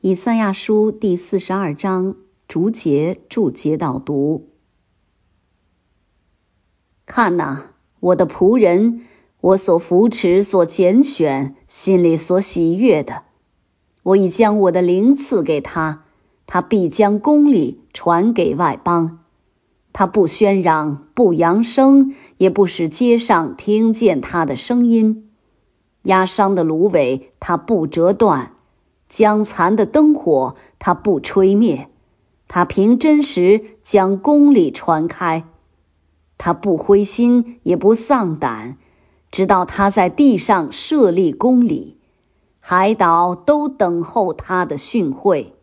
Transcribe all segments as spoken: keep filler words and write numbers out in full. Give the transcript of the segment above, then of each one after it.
以赛亚书第四十二章逐节注解导读。看哪，我的仆人，我所扶持、所拣选，心里所喜悦的，我已将我的灵赐给他，他必将公理传给外邦。他不喧嚷，不扬声，也不使街上听见他的声音。压伤的芦苇他不折断，将残的灯火他不吹灭。他凭真实将公理传开。他不灰心，也不丧胆，直到他在地上设立公理，海岛都等候他的训诲。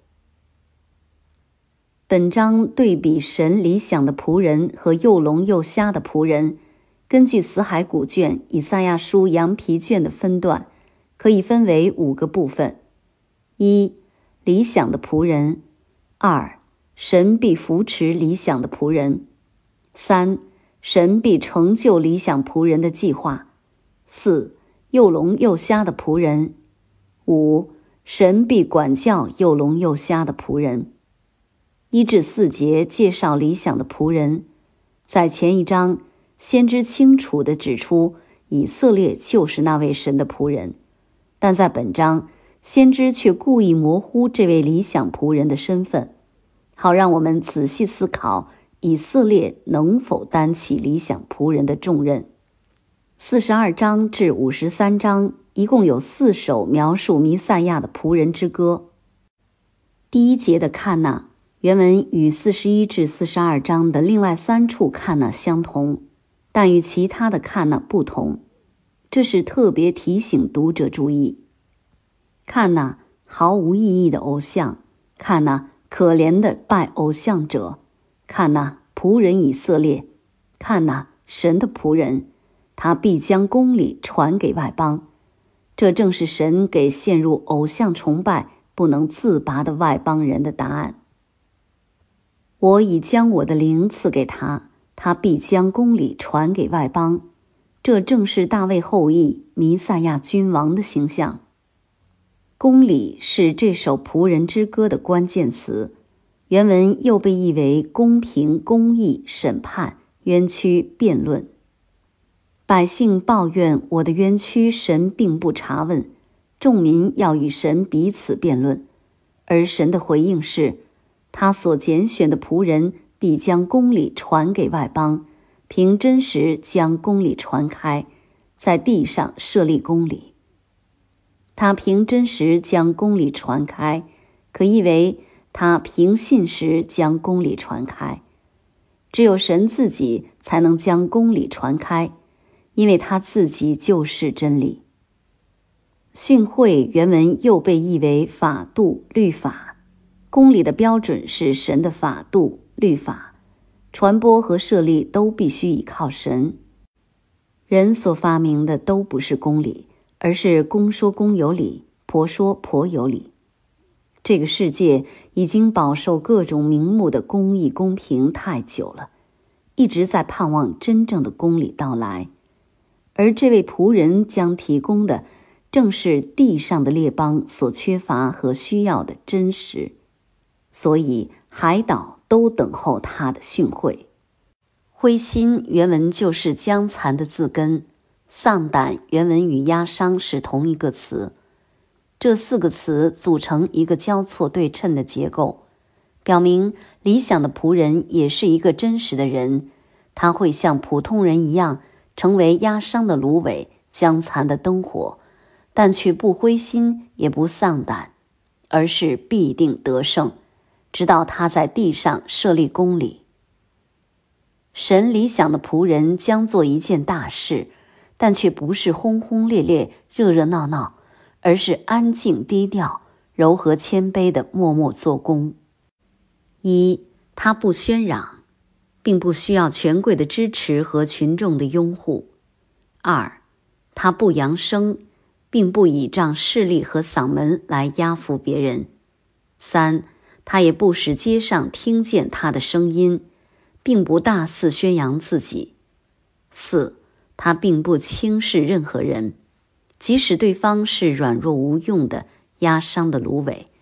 本章对比神理想的仆人和又聋又瞎的仆人，根据死海古卷、以赛亚书羊皮卷的分段，可以分为五个部分：一、理想的仆人；二、神必扶持理想的仆人；三、神必成就理想仆人的计划；四、又聋又瞎的仆人；五、神必管教又聋又瞎的仆人。一至四节介绍理想的仆人。在前一章，先知清楚地指出以色列就是那位神的仆人，但在本章，先知却故意模糊这位理想仆人的身份，好让我们仔细思考以色列能否担起理想仆人的重任。四十二章至五十三章一共有四首描述弥赛亚的仆人之歌。第一节的看哪，原文与四十一至四十二章的另外三处看哪相同，但与其他的看哪不同，这是特别提醒读者注意。看哪，毫无意义的偶像；看哪，可怜的拜偶像者；看哪，仆人以色列；看哪，神的仆人，他必将公理传给外邦。这正是神给陷入偶像崇拜不能自拔的外邦人的答案。我已将我的灵赐给他，他必将公理传给外邦。这正是大卫后裔弥赛亚君王的形象。公理是这首仆人之歌的关键词，原文又被译为公平、公义、审判、冤屈、辩论。百姓抱怨我的冤屈神并不查问，众民要与神彼此辩论，而神的回应是，他所拣选的仆人必将公理传给外邦，凭真实将公理传开，在地上设立公理。他凭真实将公理传开，可译为他凭信实将公理传开。只有神自己才能将公理传开，因为他自己就是真理。训诲原文又被译为法度、律法。公理的标准是神的法度、律法，传播和设立都必须依靠神。人所发明的都不是公理，而是公说公有理，婆说婆有理。这个世界已经饱受各种名目的公义公平太久了，一直在盼望真正的公理到来，而这位仆人将提供的正是地上的列邦所缺乏和需要的真实。所以海岛都等候他的训诲。灰心原文就是将残的字根，丧胆原文与压伤是同一个词。这四个词组成一个交错对称的结构，表明理想的仆人也是一个真实的人，他会像普通人一样成为压伤的芦苇、将残的灯火，但却不灰心也不丧胆，而是必定得胜，直到他在地上设立公理。神理想的仆人将做一件大事，但却不是轰轰烈烈、热热闹闹，而是安静低调、柔和谦卑的默默做工。一，他不喧嚷，并不需要权贵的支持和群众的拥护。二，他不扬声，并不倚仗势力和嗓门来压服别人。三，他也不使街上听见他的声音，并不大肆宣扬自己。四，他并不轻视任何人，即使对方是软弱无用的、压伤的芦苇，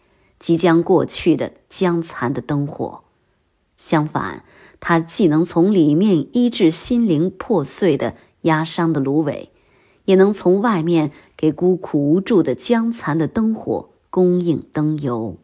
即将过去的将残的灯火。相反，它既能从里面医治心灵破碎的压伤的芦苇，也能从外面给孤苦无助的将残的灯火供应灯油。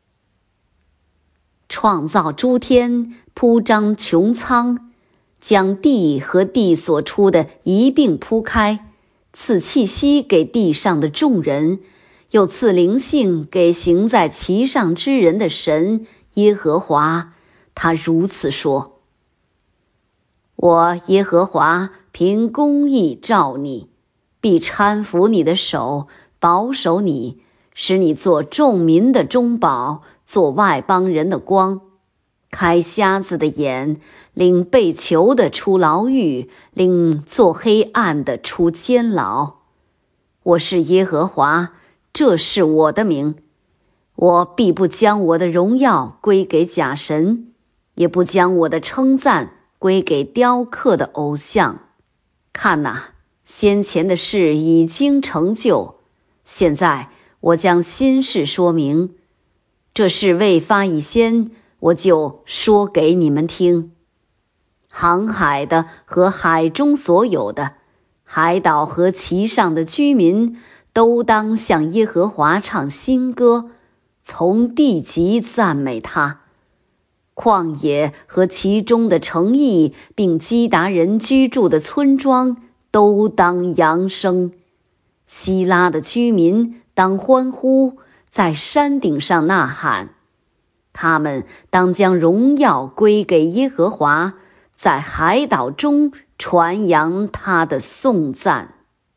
创造诸天，铺张穹苍，将地和地所出的一并铺开，赐气息给地上的众人，又赐灵性给行在其上之人的神耶和华。他如此说：我耶和华凭公义召你，必搀扶你的手，保守你，使你做众民的中保，做外邦人的光，开瞎子的眼，领被囚的出牢狱，领做黑暗的出监牢。我是耶和华，这是我的名。我必不将我的荣耀归给假神，也不将我的称赞归给雕刻的偶像。看哪，先前的事已经成就，现在我将新事说明。这事未发以先，我就说给你们听。航海的和海中所有的，海岛和其上的居民，都当向耶和华唱新歌，从地极赞美他。旷野和其中的城邑，并基达人居住的村庄，都当扬声。希拉的居民当欢呼，在山顶上呐喊。他们当将荣耀归给耶和华，在海岛中传扬他的颂赞。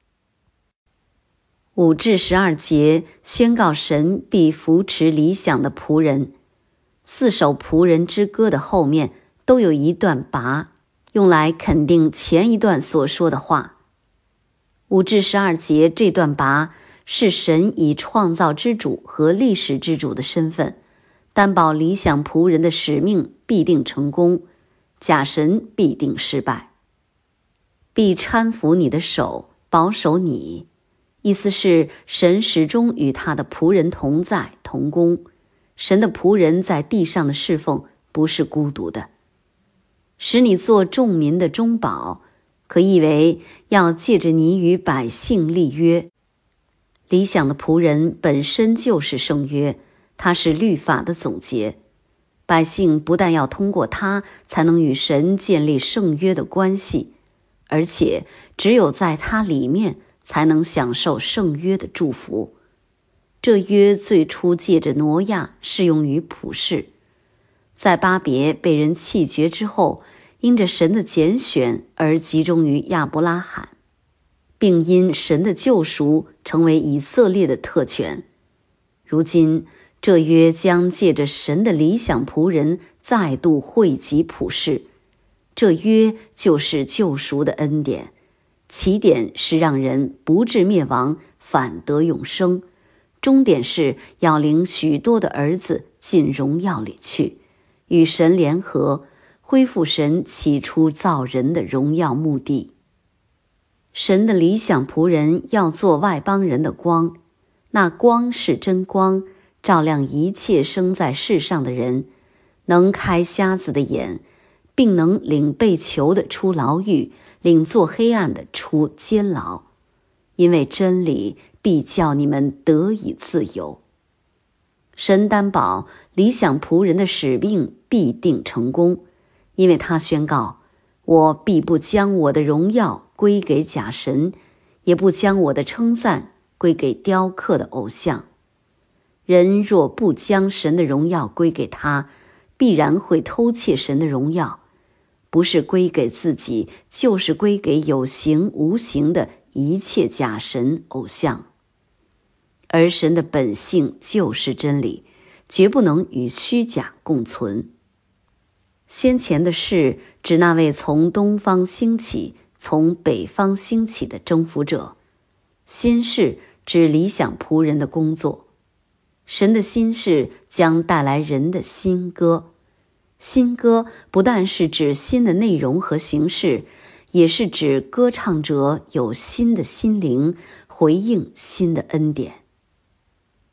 五至十二节宣告神必扶持理想的仆人。四首仆人之歌的后面都有一段拔，用来肯定前一段所说的话。五至十二节这段拔是神以创造之主和历史之主的身份，担保理想仆人的使命必定成功，假神必定失败。必搀扶你的手，保守你，意思是神始终与他的仆人同在同工。神的仆人在地上的侍奉不是孤独的。使你做众民的中保，可译为要借着你与百姓立约。理想的仆人本身就是圣约，他是律法的总结。百姓不但要通过他才能与神建立圣约的关系，而且只有在他里面才能享受圣约的祝福。这约最初借着挪亚适用于普世，在巴别被人弃绝之后，因着神的拣选而集中于亚伯拉罕，并因神的救赎成为以色列的特权。如今这约将借着神的理想仆人再度汇集普世，这约就是救赎的恩典，起点是让人不至灭亡，反得永生，终点是要领许多的儿子进荣耀里去，与神联合，恢复神起初造人的荣耀目的。神的理想仆人要做外邦人的光，那光是真光，照亮一切生在世上的人，能开瞎子的眼，并能领被囚的出牢狱，领做黑暗的出监牢。因为真理必叫你们得以自由。神担保理想仆人的使命必定成功，因为他宣告：我必不将我的荣耀归给假神，也不将我的称赞归给雕刻的偶像。人若不将神的荣耀归给他，必然会偷窃神的荣耀，不是归给自己，就是归给有形无形的一切假神偶像。而神的本性就是真理，绝不能与虚假共存。先前的事指那位从东方兴起，从北方兴起的征服者，新事指理想仆人的工作。神的新事将带来人的新歌。新歌不但是指新的内容和形式，也是指歌唱者有新的心灵，回应新的恩典。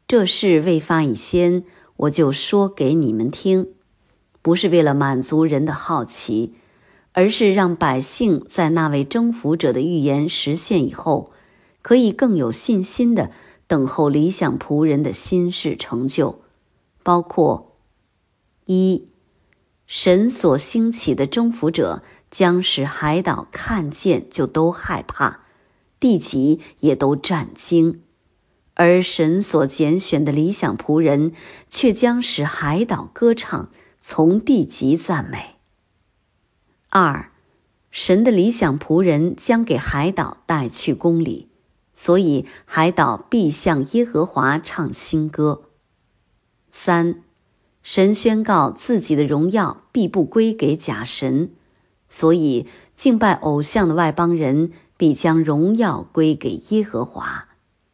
这事未发以先，我就说给你们听，不是为了满足人的好奇，而是让百姓在那位征服者的预言实现以后，可以更有信心地等候理想仆人的心事成就，包括一，神所兴起的征服者将使海岛看见就都害怕，地极也都战惊，而神所拣选的理想仆人却将使海岛歌唱，从地极赞美。二，神的理想仆人将给海岛带去公理，所以海岛必向耶和华唱新歌。三，神宣告自己的荣耀必不归给假神，所以敬拜偶像的外邦人必将荣耀归给耶和华。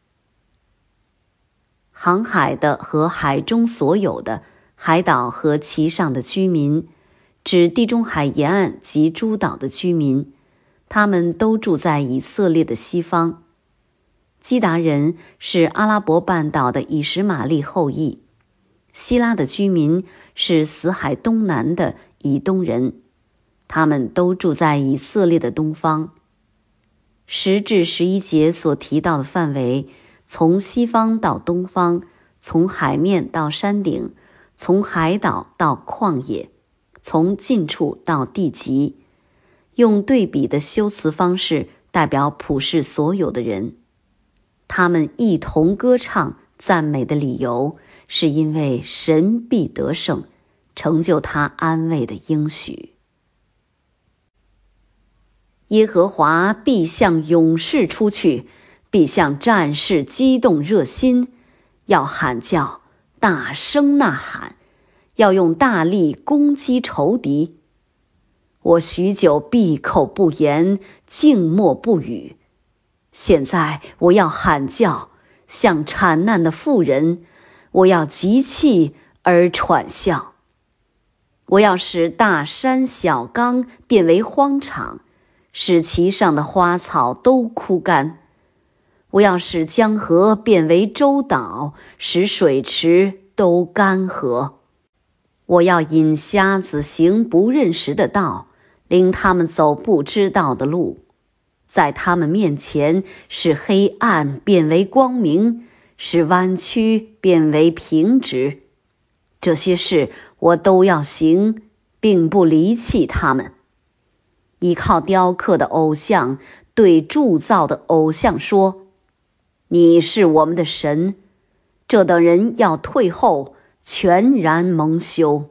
航海的和海中所有的，海岛和其上的居民，指地中海沿岸及诸岛的居民，他们都住在以色列的西方。基达人是阿拉伯半岛的以实玛利后裔，希拉的居民是死海东南的以东人，他们都住在以色列的东方。十至十一节所提到的范围，从西方到东方，从海面到山顶，从海岛到旷野，从近处到地极，用对比的修辞方式代表普世所有的人。他们一同歌唱赞美的理由，是因为神必得胜，成就他安慰的应许。耶和华必向勇士出去，必向战士激动热心，要喊叫，大声呐喊，要用大力攻击仇敌。我许久闭口不言，静默不语。现在我要喊叫，像产难的妇人，我要急泣而喘笑。我要使大山小冈变为荒场，使其上的花草都枯干。我要使江河变为洲岛，使水池都干涸。我要引瞎子行不认识的道，领他们走不知道的路。在他们面前，使黑暗变为光明，使弯曲变为平直。这些事我都要行，并不离弃他们。依靠雕刻的偶像对铸造的偶像说，你是我们的神，这等人要退后，全然蒙羞。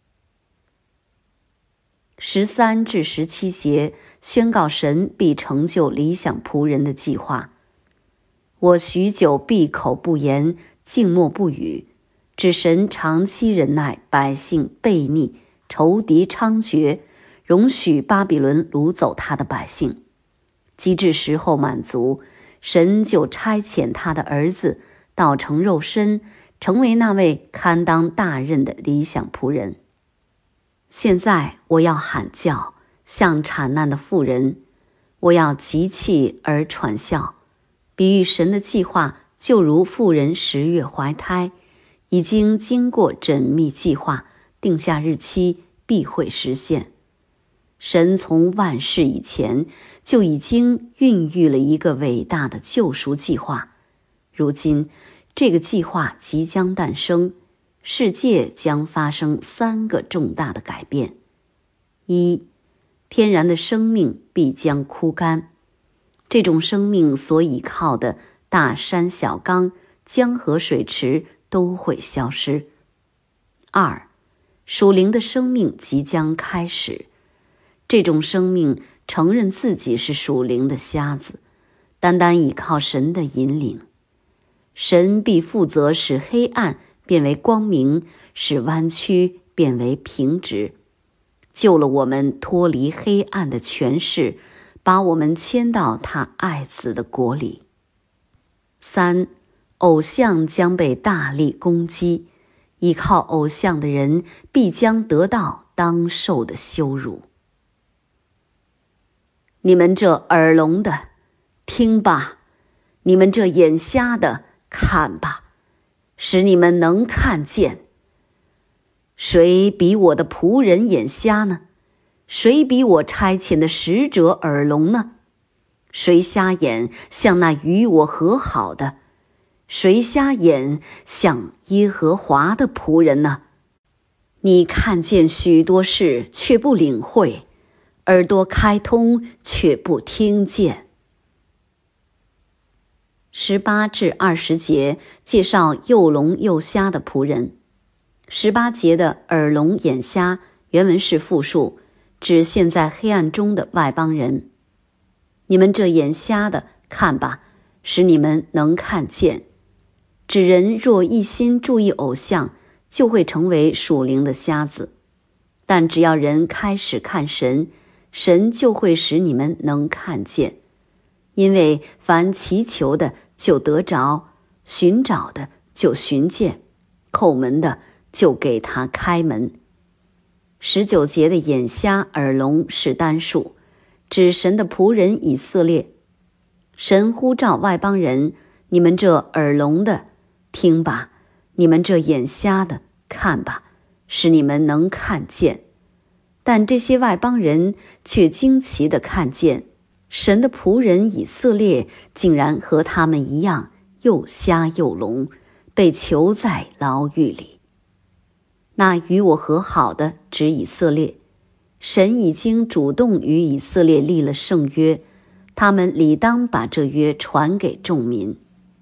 十三至十七节宣告神必成就理想仆人的计划。我许久闭口不言，静默不语，指神长期忍耐百姓悖逆，仇敌猖獗，容许巴比伦掳走他的百姓。及至时候满足，神就差遣他的儿子道成肉身，成为那位堪当大任的理想仆人。现在我要喊叫，像产难的妇人，我要急泣而喘笑，比喻神的计划就如妇人十月怀胎，已经经过缜密计划，定下日期，必会实现。神从万世以前就已经孕育了一个伟大的救赎计划，如今这个计划即将诞生，世界将发生三个重大的改变。一，天然的生命必将枯干，这种生命所依靠的大山小冈、江河水池都会消失。二，属灵的生命即将开始，这种生命承认自己是属灵的瞎子，单单依靠神的引领。神必负责使黑暗变为光明，使弯曲变为平直，救了我们脱离黑暗的权势，把我们迁到他爱子的国里。三，偶像将被大力攻击，依靠偶像的人必将得到当受的羞辱。你们这耳聋的，听吧；你们这眼瞎的，看吧。 使你们能看见。谁比我的仆人眼瞎呢？谁比我差遣的使者耳聋呢？谁瞎眼像那与我和好的？谁瞎眼像耶和华的仆人呢？你看见许多事，却不领会；耳朵开通，却不听见。十八至二十节介绍又聋又瞎的仆人。十八节的耳聋眼瞎原文是复数，指现在黑暗中的外邦人。你们这眼瞎的，看吧，使你们能看见。指人若一心注意偶像，就会成为属灵的瞎子。但只要人开始看神，神就会使你们能看见。因为凡祈求的就得着，寻找的就寻见，叩门的就给他开门。十九节的眼瞎耳聋是单数，指神的仆人以色列。神呼召外邦人，你们这耳聋的听吧，你们这眼瞎的看吧，使你们能看见。但这些外邦人却惊奇地看见，神的仆人以色列竟然和他们一样，又瞎又聋，被囚在牢狱里。那与我和好的指以色列，神已经主动与以色列立了圣约，他们理当把这约传给众民。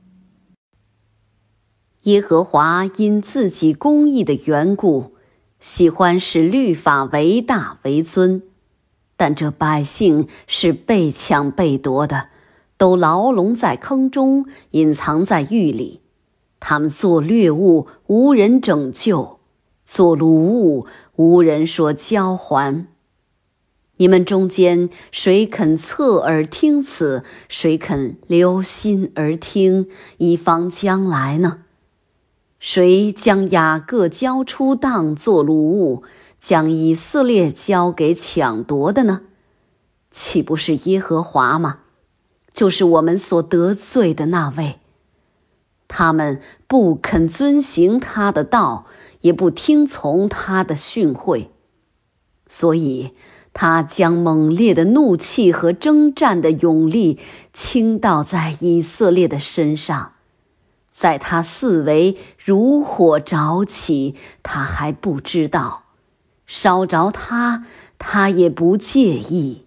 耶和华因自己公义的缘故，喜欢使律法为大为尊，但这百姓是被抢被夺的，都牢笼在坑中，隐藏在狱里。他们做掠物，无人拯救；做掳物，无人说交还。你们中间谁肯侧耳听此？谁肯留心而听，以防将来呢？谁将雅各交出当作掳物，将以色列交给抢夺的呢？岂不是耶和华吗？就是我们所得罪的那位。他们不肯遵行他的道，也不听从他的训诲，所以他将猛烈的怒气和征战的勇力倾倒在以色列的身上，在他四围如火着起，他还不知道；烧着他，他也不介意。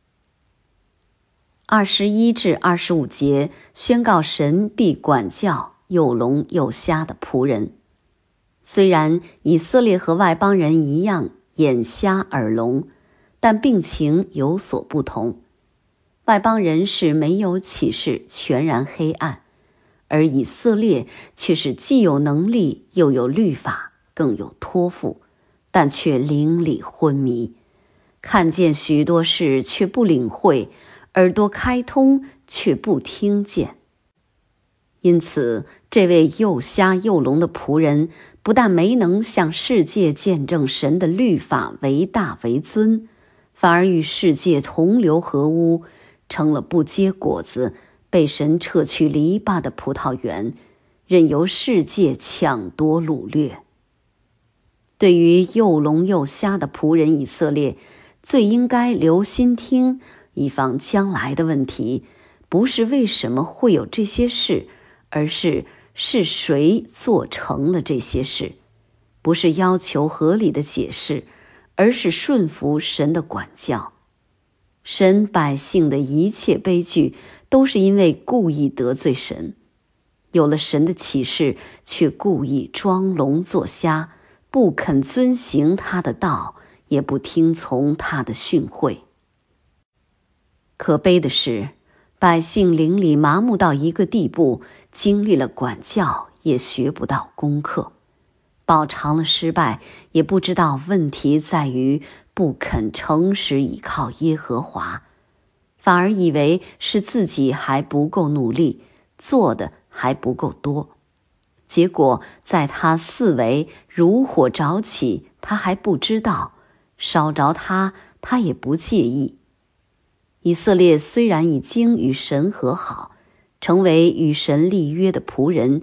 二十一至二十五节宣告神必管教又聋又瞎的仆人。虽然以色列和外邦人一样眼瞎耳聋，但病情有所不同。外邦人是没有启示，全然黑暗，而以色列却是既有能力，又有律法，更有托付，但却灵里昏迷，看见许多事却不领会，耳朵开通却不听见。因此这位又瞎又聋的仆人，不但没能向世界见证神的律法为大为尊，反而与世界同流合污，成了不结果子，被神撤去篱笆的葡萄园，任由世界抢夺掳掠。对于又聋又瞎的仆人以色列，最应该留心听，以防将来的问题，不是为什么会有这些事，而是是谁做成了这些事，不是要求合理的解释，而是顺服神的管教。神百姓的一切悲剧，都是因为故意得罪神，有了神的启示，却故意装聋作瞎，不肯遵行他的道，也不听从他的训诲。可悲的是，百姓灵里麻木到一个地步，经历了管教，也学不到功课，饱尝了失败，也不知道问题在于不肯诚实倚靠耶和华，反而以为是自己还不够努力，做的还不够多。结果在他四围如火着起，他还不知道；烧着他，他也不介意。以色列虽然已经与神和好，成为与神立约的仆人，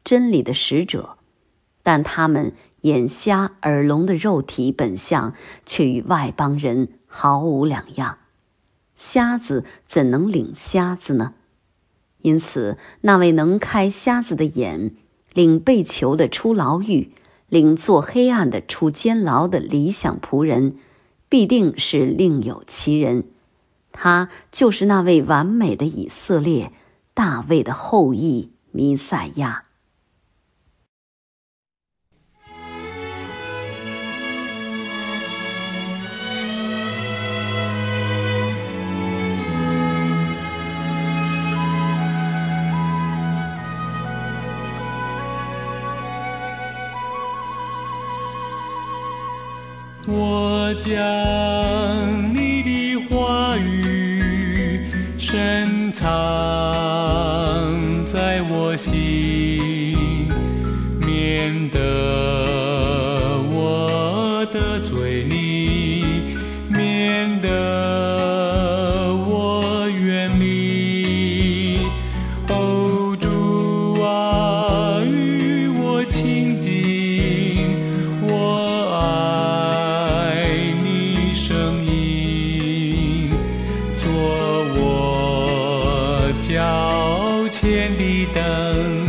真理的使者，但他们眼瞎耳聋的肉体本相却与外邦人毫无两样。瞎子怎能领瞎子呢？因此，那位能开瞎子的眼，领被囚的出牢狱，领做黑暗的出监牢的理想仆人，必定是另有其人。他就是那位完美的以色列，大卫的后裔弥赛亚。 我将你的话语深藏在我心，免得我得罪你，免得我远离。哦，主啊，与我亲近，我爱你声音，做我脚前的灯。